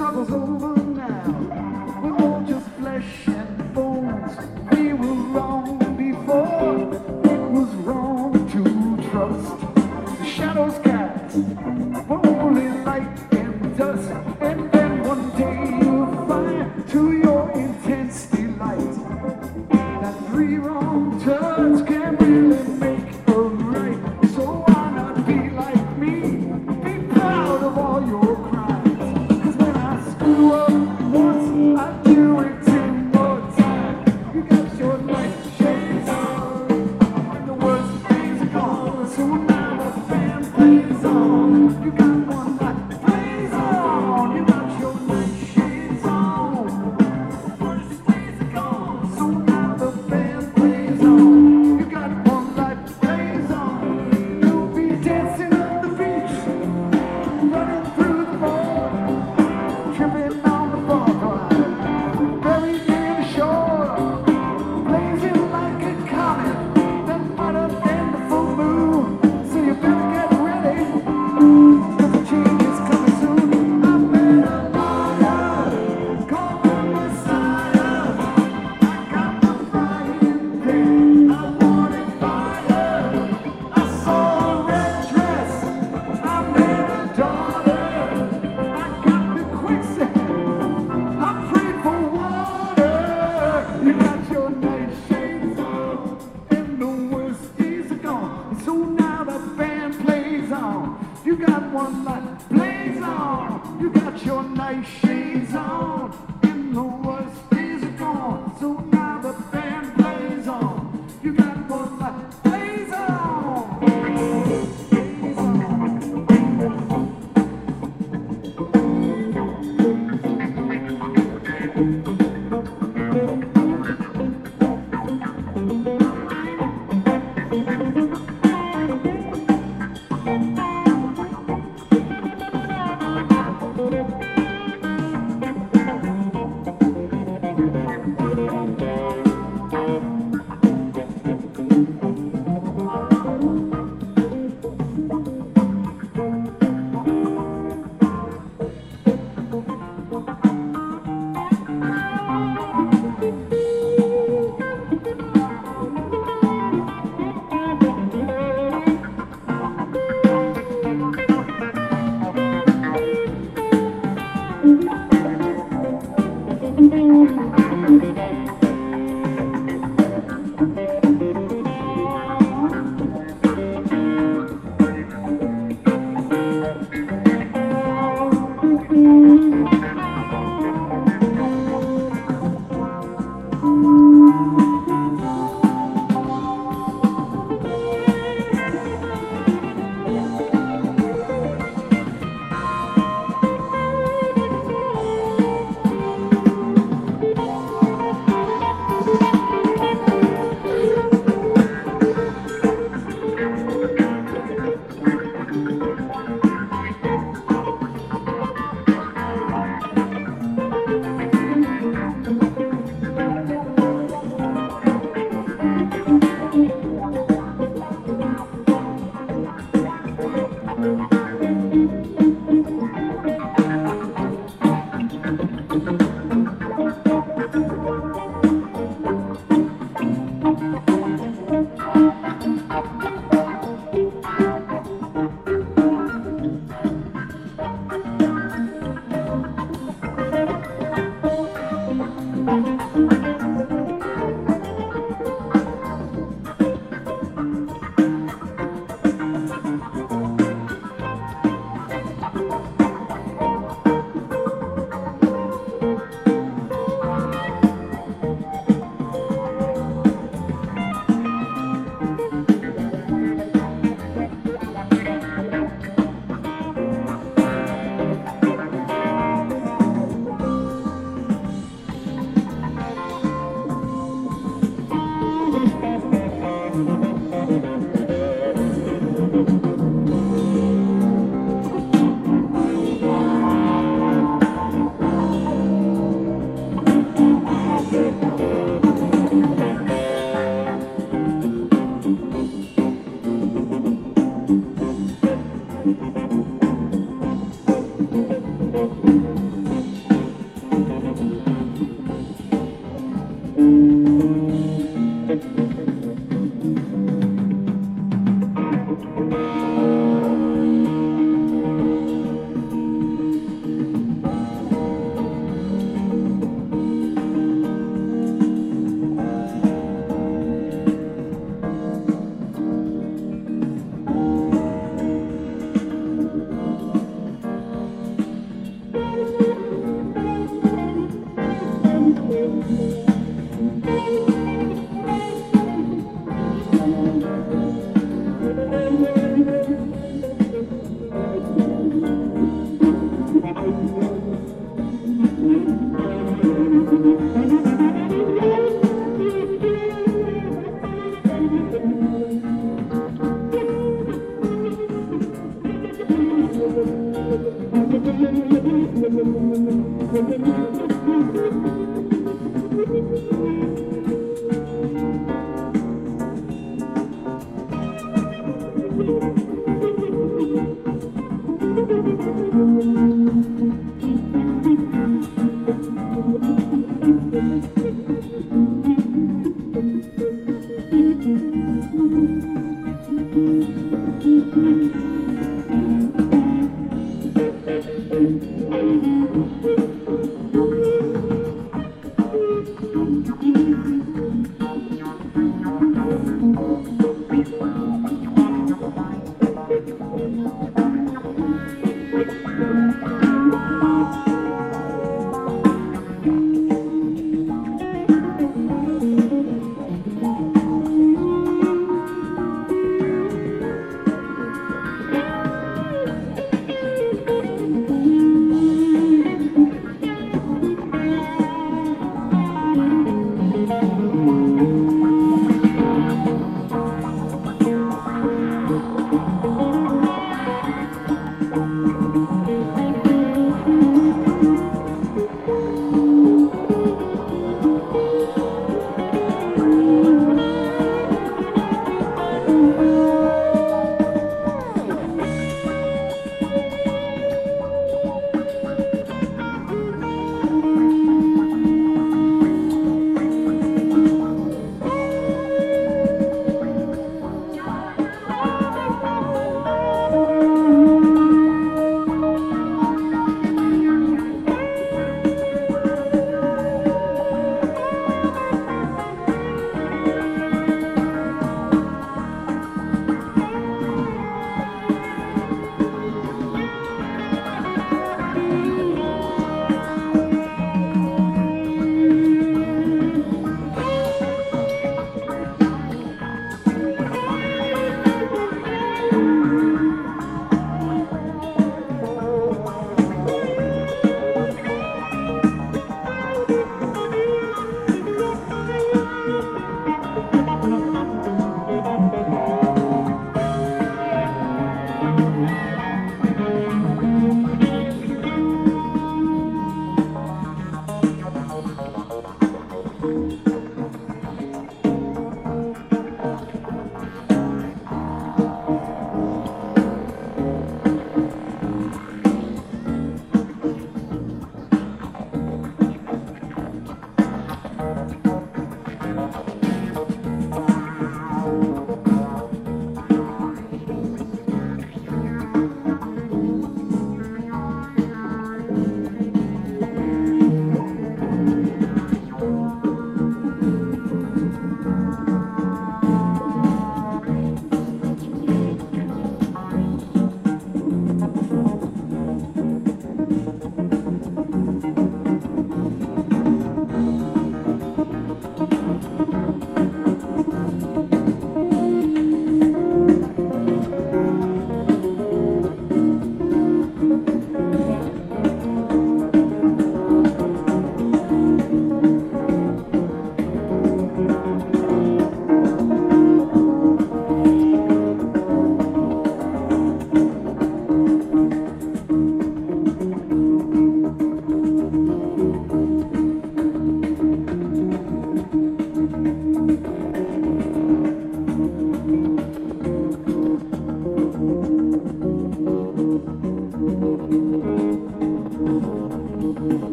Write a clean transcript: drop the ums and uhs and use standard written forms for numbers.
struggle's over now. We're all just flesh and bones. We were wrong before. It was wrong to trust. The shadows cast were only light and dust. And then one day you'll find to your intense delight that three wrong turns can really make a right. So why not be like me? Be proud of all your crimes. 'Cause when I screw up once, I do it 10 more times. You got your night shades on, and the worst days are gone. So now the band plays on. You got one night plays on. You got your night shades on. Worst days are gone. So now the band plays on. You got one night plays on. You'll be dancing on the beach, running through the mud, tripping on the barbed, buried near the shore, blazing like a comet, then hotter than the full moon. So you better get ready, 'cause the change is coming soon. I met a lawyer, called the Messiah. I got the frying pan, I wanted fire. I saw a red dress, I met a daughter. I got the quicksand, I prayed for water. You got your night shades on, and the worst days are gone. So now the band plays on. You got one light plays on. You got your night shades on, and the worst days are gone. So now the band plays on. You got one light plays on. Plays on.